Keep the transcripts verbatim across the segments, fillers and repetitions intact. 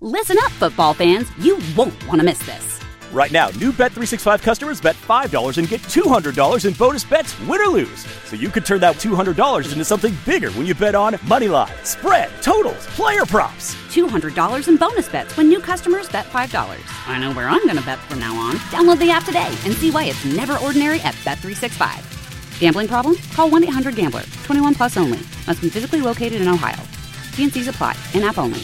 Listen up, football fans. You won't want to miss this. Right now, new Bet three sixty-five customers bet five dollars and get two hundred dollars in bonus bets, win or lose. So you could turn that two hundred dollars into something bigger when you bet on money line, spread, totals, player props. two hundred dollars in bonus bets when new customers bet five dollars. I know where I'm going to bet from now on. Download the app today and see why it's never ordinary at Bet three sixty-five. Gambling problem? Call one eight hundred gambler. twenty-one plus only. Must be physically located in Ohio. T and C's apply. In-app only.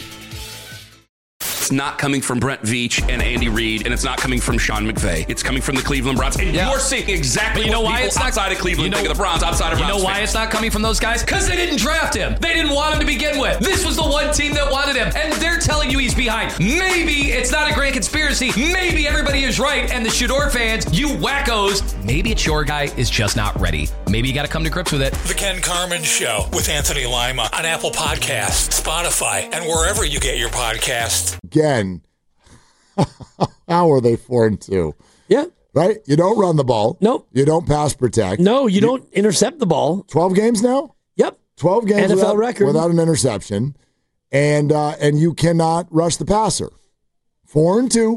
It's not coming from Brent Veach and Andy Reid, and it's not coming from Sean McVay. It's coming from the Cleveland Browns. And yeah. you're seeing exactly you know what why people it's not, outside of Cleveland you know, think of the Browns, outside of You Browns know why fans. it's not coming from those guys? Because they didn't draft him. They didn't want him to begin with. This was the one team that wanted him, and they're telling you he's behind. Maybe it's not a grand conspiracy. Maybe everybody is right, and the Shador fans, you wackos, maybe it's your guy is just not ready. Maybe you got to come to grips with it. The Ken Carman Show with Anthony Lima on Apple Podcasts, Spotify, and wherever you get your podcasts. Again, how are they four and two? Yeah. Right? You don't run the ball. Nope. You don't pass protect. No, you, you don't intercept the ball. twelve games now? Yep. twelve games N F L without, record. without an interception. And uh, and you cannot rush the passer. Four and two.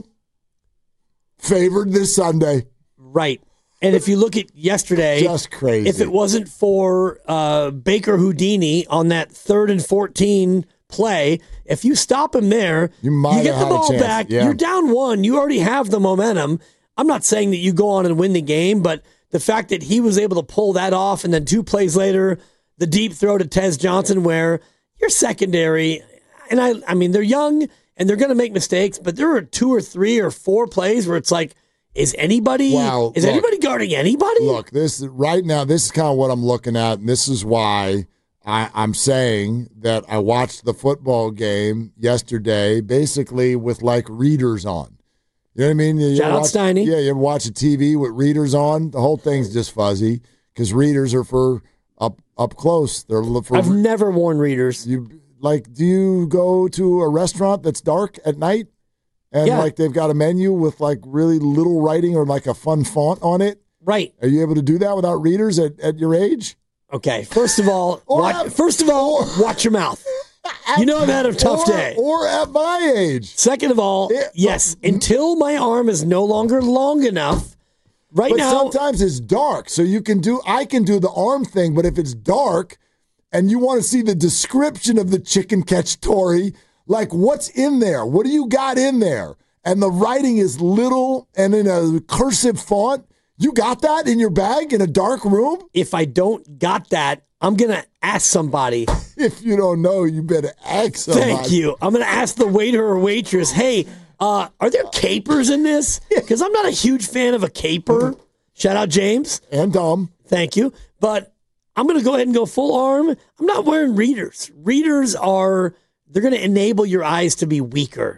Favored this Sunday. Right. And if you look at yesterday, just crazy. If it wasn't for uh, Baker Houdini on that third and fourteen play, if you stop him there, you, might you get the ball back, yeah. you're down one, you already have the momentum. I'm not saying that you go on and win the game, but the fact that he was able to pull that off, and then two plays later, the deep throw to Tez Johnson, where your secondary, and I, I mean, they're young and they're going to make mistakes, but there are two or three or four plays where it's like, is anybody wow, is look, anybody guarding anybody? Look, this right now, this is kind of what I'm looking at, and this is why I, I'm saying that I watched the football game yesterday, basically with like readers on. You know what I mean? You Shout out watch, Steiny. Yeah, you ever watch a T V with readers on? The whole thing's just fuzzy because readers are for up up close. They're for. I've never worn readers. You like? Do you go to a restaurant that's dark at night? And yeah. like they've got a menu with like really little writing or like a fun font on it. Right. Are you able to do that without readers at, at your age? Okay. First of all, watch, at, first of all, watch your mouth. At, you know I've had a tough or, day. Or at my age. Second of all, it, yes, uh, until my arm is no longer long enough. Right but now, sometimes it's dark, so you can do. I can do the arm thing, but if it's dark and you want to see the description of the chicken cacciatore. Like, what's in there? What do you got in there? And the writing is little and in a cursive font. You got that in your bag in a dark room? If I don't got that, I'm going to ask somebody. If you don't know, you better ask somebody. Thank you. I'm going to ask the waiter or waitress, hey, uh, are there capers in this? Because I'm not a huge fan of a caper. Shout out, James. And Dom. Thank you. But I'm going to go ahead and go full arm. I'm not wearing readers. Readers are... They're going to enable your eyes to be weaker.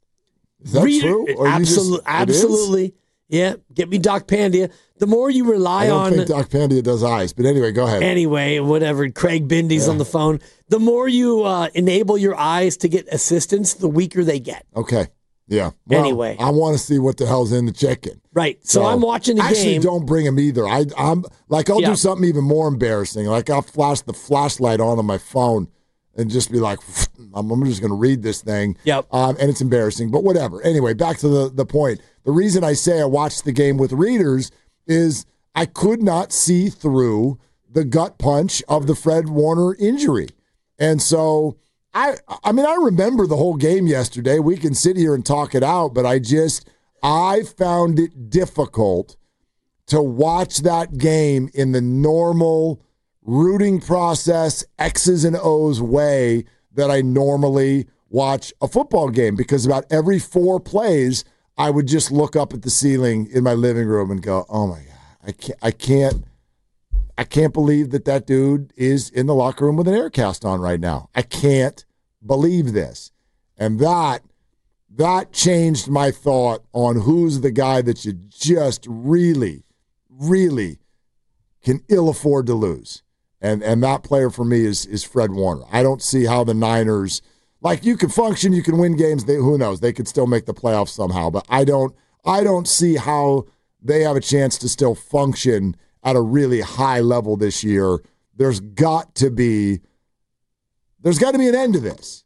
Is that Reader, true? Or absolutely. Just, absolutely. Yeah. Get me Doc Pandia. The more you rely I don't on. think Doc Pandia does eyes, but anyway, go ahead. Anyway, whatever. Craig Bindy's yeah. on the phone. The more you uh, enable your eyes to get assistance, the weaker they get. Okay. Yeah. Well, anyway. I want to see what the hell's in the chicken. Right. So, so I'm watching the actually, game. Actually, don't bring him either. I, I'm like, I'll yeah. do something even more embarrassing. Like, I'll flash the flashlight on on my phone. And just be like, I'm just going to read this thing. Yep. Um, and it's embarrassing, but whatever. Anyway, back to the, the point. The reason I say I watched the game with readers is I could not see through the gut punch of the Fred Warner injury. And so, I I mean, I remember the whole game yesterday. We can sit here and talk it out, but I just, I found it difficult to watch that game in the normal rooting process, X's and O's way that I normally watch a football game, because about every four plays, I would just look up at the ceiling in my living room and go, "Oh my God, I can't, I can't, I can't believe that that dude is in the locker room with an air cast on right now. I can't believe this," and that that changed my thought on who's the guy that you just really, really can ill afford to lose. And and that player for me is is Fred Warner. I don't see how the Niners, like, you can function, you can win games. They, who knows? They could still make the playoffs somehow. But I don't I don't see how they have a chance to still function at a really high level this year. There's got to be there's got to be an end to this.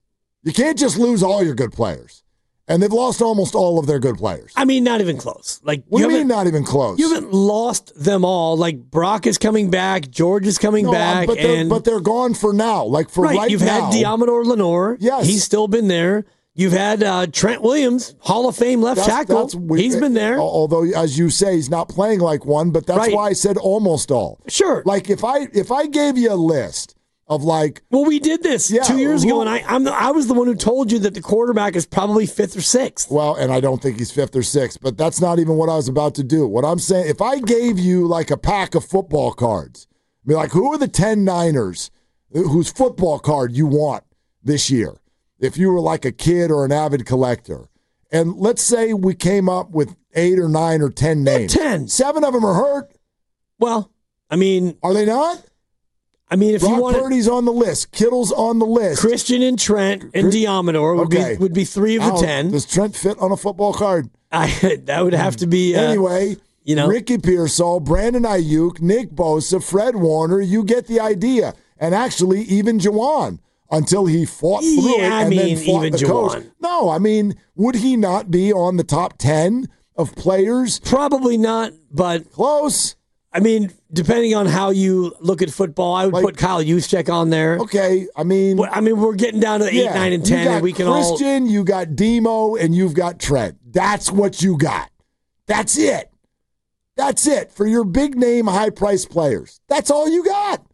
You can't just lose all your good players. And they've lost almost all of their good players. I mean, not even close. Like, what you do you mean not even close? You haven't lost them all. Like, Brock is coming back. George is coming no, back. But they're, and, but they're gone for now. Like, for right, right you've now. You've had Diamador Lenore. Yes. He's still been there. You've had uh, Trent Williams, Hall of Fame left that's, tackle. That's weird. He's been there. Although, as you say, he's not playing like one, but that's right. why I said almost all. Sure. Like, if I if I gave you a list of like, well, we did this yeah, two years who, ago, and I I'm the, I was the one who told you that the quarterback is probably fifth or sixth. Well, and I don't think he's fifth or sixth, but that's not even what I was about to do. What I'm saying, if I gave you like a pack of football cards, be like, who are the ten Niners whose football card you want this year? If you were like a kid or an avid collector, and let's say we came up with eight or nine or ten names, ten, seven of them are hurt. Well, I mean, are they not? I mean, if Brock you want Purdy's on the list, Kittle's on the list, Christian and Trent and Diamador would okay. be would be three of the Now, ten. Does Trent fit on a football card? I, that would have to be uh, anyway. You know, Ricky Pearsall, Brandon Ayuk, Nick Bosa, Fred Warner. You get the idea, and actually even Juwan until he fought through yeah, it and I mean, then fought even the Juwan. coach. No, I mean, would he not be on the top ten of players? Probably not, but close. I mean, depending on how you look at football, I would like, put Kyle Juszczyk on there. Okay, I mean, I mean, we're getting down to yeah, eight, nine, and ten, and we can Christian, all. Christian, you got Demo, and you've got Trent. That's what you got. That's it. That's it for your big name, high price players. That's all you got.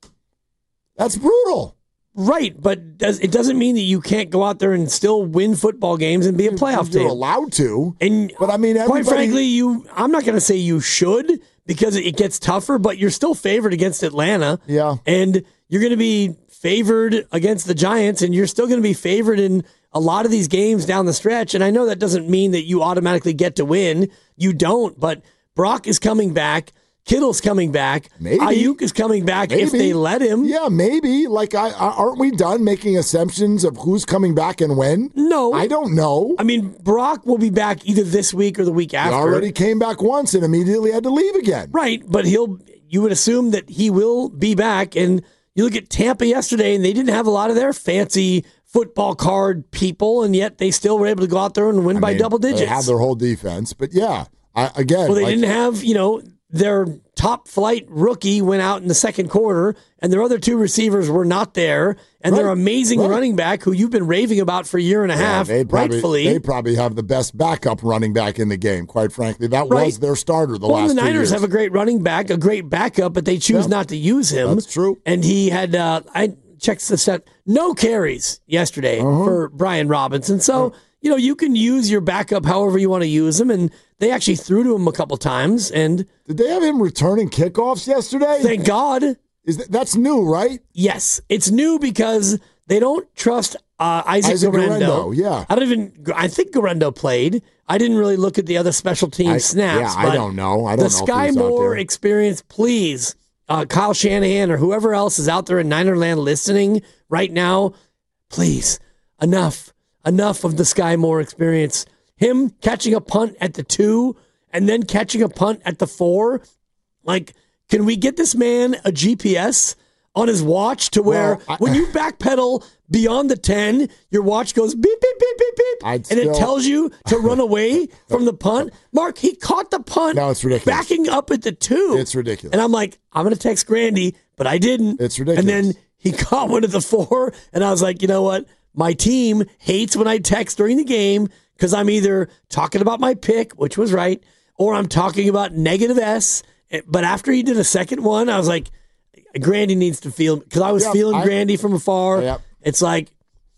That's brutal. Right, but does, it doesn't mean that you can't go out there and still win football games and be a playoff You're team. allowed to. And but I mean, quite frankly, you. I'm not going to say you should because it gets tougher, but you're still favored against Atlanta. Yeah, and you're going to be favored against the Giants, and you're still going to be favored in a lot of these games down the stretch. And I know that doesn't mean that you automatically get to win. You don't, but Brock is coming back. Kittle's coming back. Maybe. Ayuk is coming back maybe. if they let him. Yeah, maybe. Like, I, aren't we done making assumptions of who's coming back and when? No. I don't know. I mean, Brock will be back either this week or the week after. He already came back once and immediately had to leave again. Right, but he'll. You would assume that he will be back. And you look at Tampa yesterday, and they didn't have a lot of their fancy football card people, and yet they still were able to go out there and win I by mean, double digits. They have their whole defense, but yeah, I, again. Well, they like, didn't have, you know, their top flight rookie went out in the second quarter, and their other two receivers were not there, and right, their amazing right. running back, who you've been raving about for a year and a half, yeah, probably, rightfully. They probably have the best backup running back in the game, quite frankly. That right. was their starter the well, last the two Niners years. have a great running back, a great backup, but they choose yeah, not to use him. That's true. And he had, uh, I checked the stat, no carries yesterday uh-huh. for Brian Robinson. So, uh-huh. you know, you can use your backup however you want to use him, and they actually threw to him a couple times. And did they have him returning kickoffs yesterday? Thank God. Is that, that's new, right? Yes, it's new because they don't trust uh, Isaac, Isaac Guerendo. Guerendo. Yeah, I don't even. I think Guerendo played. I didn't really look at the other special team I, snaps. Yeah, but I don't know. I don't the know. Sky if Moore experience, please, uh, Kyle Shanahan or whoever else is out there in Ninerland listening right now, please, enough, enough of the Sky Moore experience. Him catching a punt at the two and then catching a punt at the four. Like, can we get this man a G P S on his watch to where well, I, when you backpedal beyond the ten, your watch goes beep, beep, beep, beep, beep, I'd and still, it tells you to run away from the punt? Mark, he caught the punt no, it's ridiculous. backing up at the two. It's ridiculous. And I'm like, I'm going to text Grandy, but I didn't. It's ridiculous. And then he caught one at the four, and I was like, you know what? My team hates when I text during the game because I'm either talking about my pick, which was right, or I'm talking about negative S. But after he did a second one, I was like, Grandy needs to feel, because I was yep, feeling I, Grandy from afar. Yep. It's like,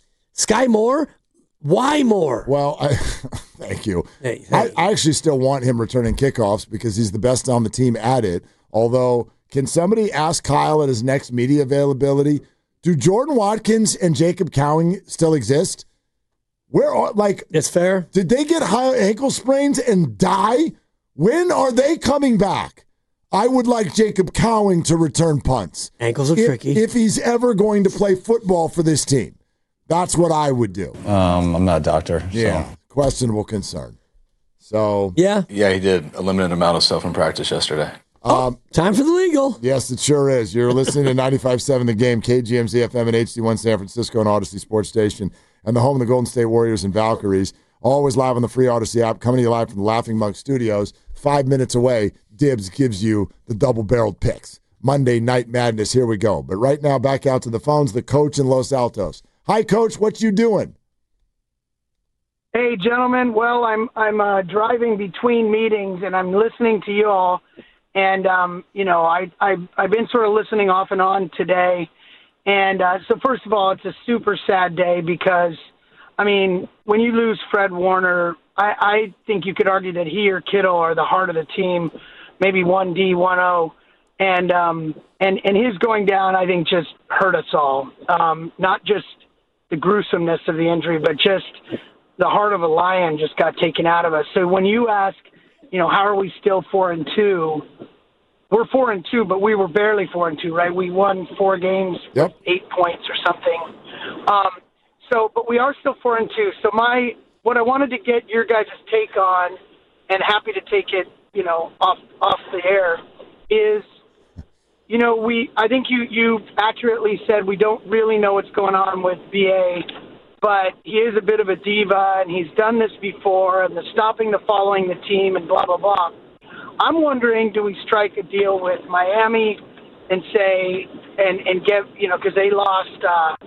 Sky Moore? Why more? Well, I, thank you. Hey, hey. I, I actually still want him returning kickoffs because he's the best on the team at it. Although, can somebody ask Kyle at his next media availability, do Jordan Watkins and Jacob Cowing still exist? Where are, like, it's fair. Did they get high ankle sprains and die? When are they coming back? I would like Jacob Cowing to return punts. Ankles are if, tricky. If he's ever going to play football for this team, that's what I would do. Um, I'm not a doctor. Yeah, so. questionable concern. So yeah, yeah, he did a limited amount of stuff in practice yesterday. Oh, um, time for the legal. Yes, it sure is. You're listening to ninety-five point seven The Game, K G M Z F M and H D one San Francisco and Odyssey Sports Station. and the home of the Golden State Warriors and Valkyries. Always live on the free Odyssey app, coming to you live from the Laughing Monk Studios. Five minutes away, Dibs gives you the double-barreled picks. Monday Night Madness, here we go. But right now, back out to the phones, the coach in Los Altos. Hi, Coach, what you doing? Hey, gentlemen. Well, I'm I'm uh, driving between meetings, and I'm listening to you all. And, um, you know, I, I, I've been sort of listening off and on today. And uh, so, first of all, it's a super sad day because, I mean, when you lose Fred Warner, I, I think you could argue that he or Kittle are the heart of the team, maybe one D, one O. And, um, and, and his going down, I think, just hurt us all. Um, not just the gruesomeness of the injury, but just the heart of a lion just got taken out of us. So when you ask, you know, how are we still four and two? We're four and two, but we were barely four and two, right? We won four games, yep. eight points or something. Um, so, but we are still four and two. So my, what I wanted to get your guys' take on, and happy to take it, you know, off off the air, is, you know, we. I think you you accurately said we don't really know what's going on with B A. But he is a bit of a diva, and he's done this before, and the stopping the following the team and blah, blah, blah. I'm wondering, do we strike a deal with Miami and say, and, and get, you know, because they lost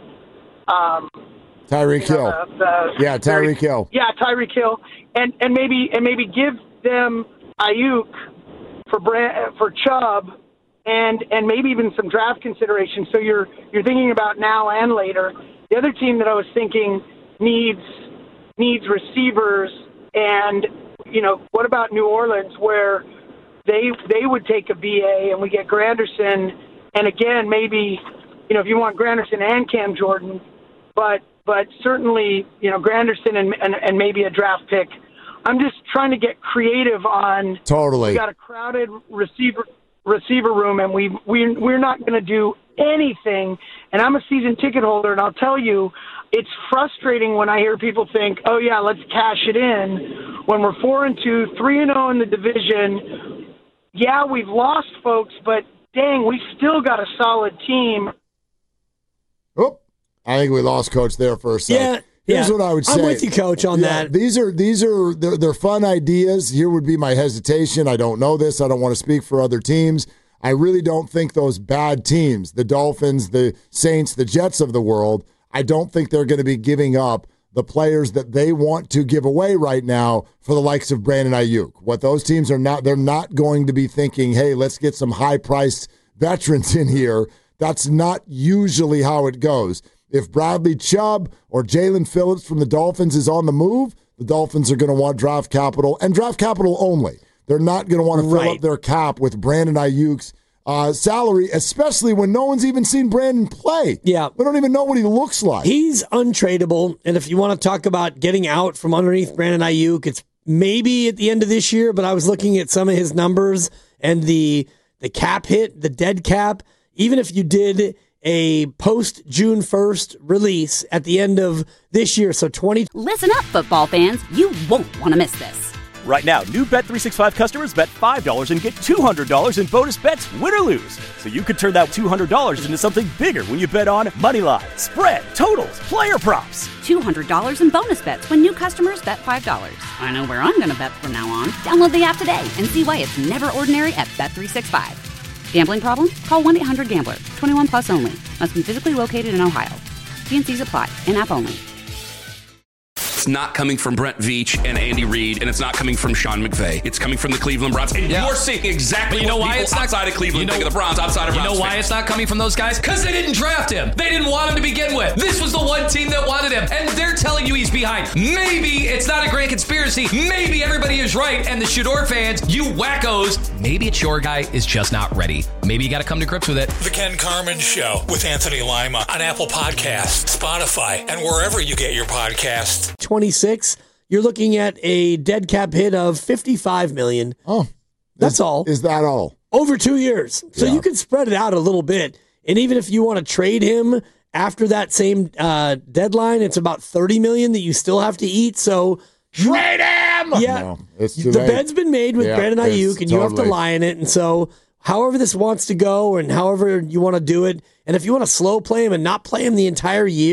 uh, um, Tyreek Hill. Uh, the, yeah, Tyreek Hill. Yeah, Tyreek Hill. And and maybe and maybe give them Ayuk for Brand, for Chubb and and maybe even some draft consideration. So you're you're thinking about now and later. The other team that I was thinking needs needs receivers, and you know, what about New Orleans, where they they would take a B A and we get Granderson, and again maybe, you know, if you want Granderson and Cam Jordan, but but certainly, you know, Granderson and and, and maybe a draft pick. I'm just trying to get creative on. Totally. We got a crowded receiver receiver room, and we we we're not going to do anything. And I'm a season ticket holder, and I'll tell you, it's frustrating when I hear people think, "Oh yeah, let's cash it in." When we're four and two, three and zero in the division. Yeah, we've lost folks, but dang, we still got a solid team. Oh, I think we lost Coach there for a second. Yeah. Here's yeah. what I would say. I'm with you, Coach, on yeah, that. These are these are they're, they're fun ideas. Here would be my hesitation. I don't know this. I don't want to speak for other teams. I really don't think those bad teams, the Dolphins, the Saints, the Jets of the world, I don't think they're going to be giving up the players that they want to give away right now for the likes of Brandon Ayuk. What those teams are not, they're not going to be thinking, hey, let's get some high-priced veterans in here. That's not usually how it goes. If Bradley Chubb or Jalen Phillips from the Dolphins is on the move, the Dolphins are going to want draft capital, and draft capital only. They're not going to want to fill right. up their cap with Brandon Ayuk's uh, salary, especially when no one's even seen Brandon play. Yeah. We don't even know what he looks like. He's untradeable, and if you want to talk about getting out from underneath Brandon Ayuk, it's maybe at the end of this year, but I was looking at some of his numbers and the the cap hit, the dead cap. Even if you did a post-June first release at the end of this year, so twenty. Listen up, football fans. You won't want to miss this. Right now, new Bet three sixty-five customers bet five dollars and get two hundred dollars in bonus bets, win or lose. So you could turn that two hundred dollars into something bigger when you bet on moneyline, spread, totals, player props. two hundred dollars in bonus bets when new customers bet five dollars. I know where I'm going to bet from now on. Download the app today and see why it's never ordinary at Bet three sixty-five. Gambling problem? Call one eight hundred gambler. twenty-one plus only. Must be physically located in Ohio. T and C's apply. In-app only. It's not coming from Brent Veach and Andy Reid, and it's not coming from Sean McVay. It's coming from the Cleveland Browns. And Yeah. you're seeing exactly But you know what why people it's not outside of Cleveland you know, think of the Browns, outside of You Browns know why fans. it's not coming from those guys? Because they didn't draft him. They didn't want him to begin with. This was the one team that wanted him, and they're telling you he's behind. Maybe it's not a grand conspiracy. Maybe everybody is right, and the Shador fans, you wackos, maybe it's your guy is just not ready. Maybe you got to come to grips with it. The Ken Carman Show with Anthony Lima on Apple Podcasts, Spotify, and wherever you get your podcasts. twenty-six, you're looking at a dead cap hit of fifty-five million dollars. Oh, That's is, all. Is that all? Over two years. So Yeah. you can spread it out a little bit. And even if you want to trade him after that same uh, deadline, it's about thirty million dollars that you still have to eat. So Trade him! yeah, No, it's too the late. bed's been made with Yeah, Brandon it's Ayuk, and you have to totally- lie in it. And so however this wants to go and however you want to do it, and if you want to slow play him and not play him the entire year,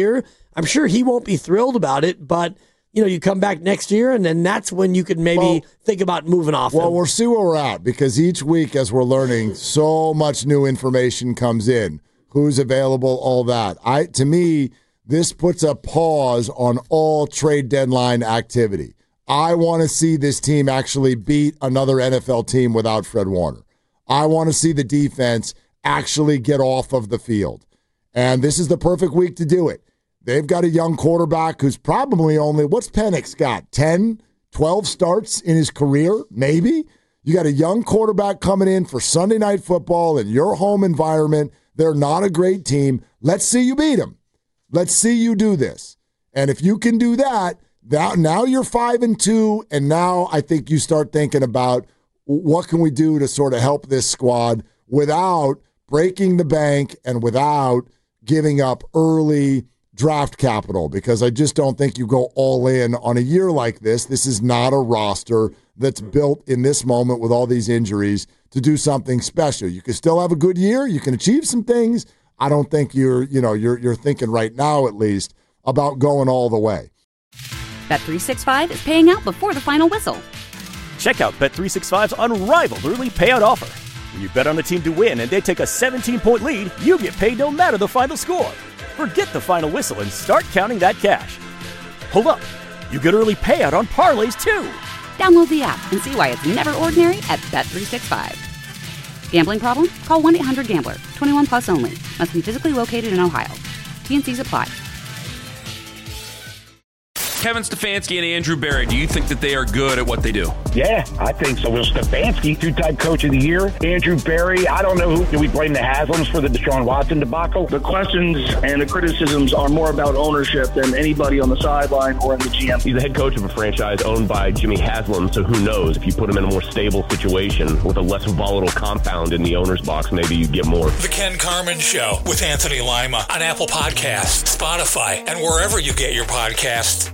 I'm sure he won't be thrilled about it, but you know, you come back next year, and then that's when you could maybe well, think about moving off Well, him. we'll see where we're at, because each week as we're learning, so much new information comes in. Who's available, all that. I To me, this puts a pause on all trade deadline activity. I want to see this team actually beat another N F L team without Fred Warner. I want to see the defense actually get off of the field. And this is the perfect week to do it. They've got a young quarterback who's probably only, what's Penix got, ten, twelve starts in his career, maybe? You got a young quarterback coming in for Sunday Night Football in your home environment. They're not a great team. Let's see you beat them. Let's see you do this. And if you can do that, now, now you're five and two, and now I think you start thinking about what can we do to sort of help this squad without breaking the bank and without giving up early draft capital, because I just don't think you go all in on a year like this. This is not a roster that's built in this moment with all these injuries to do something special. You can still have a good year. You can achieve some things. I don't think you're, you know, you're you're thinking right now at least about going all the way. Bet three sixty-five is paying out before the final whistle. Check out Bet three sixty-five's unrivaled early payout offer. When you bet on a team to win and they take a seventeen-point lead, you get paid no matter the final score. Forget the final whistle and start counting that cash. Hold up. You get early payout on parlays, too. Download the app and see why it's never ordinary at Bet three sixty-five. Gambling problem? Call one eight hundred gambler. twenty-one plus only. Must be physically located in Ohio. T and C's apply. Kevin Stefanski and Andrew Berry, do you think that they are good at what they do? Yeah, I think so. Will Stefanski, two-time coach of the year. Andrew Berry, I don't know who. Do we blame the Haslams for the Deshaun Watson debacle? The questions and the criticisms are more about ownership than anybody on the sideline or in the G M. He's the head coach of a franchise owned by Jimmy Haslam, so who knows? If you put him in a more stable situation with a less volatile compound in the owner's box, maybe you get more. The Ken Carman Show with Anthony Lima on Apple Podcasts, Spotify, and wherever you get your podcasts.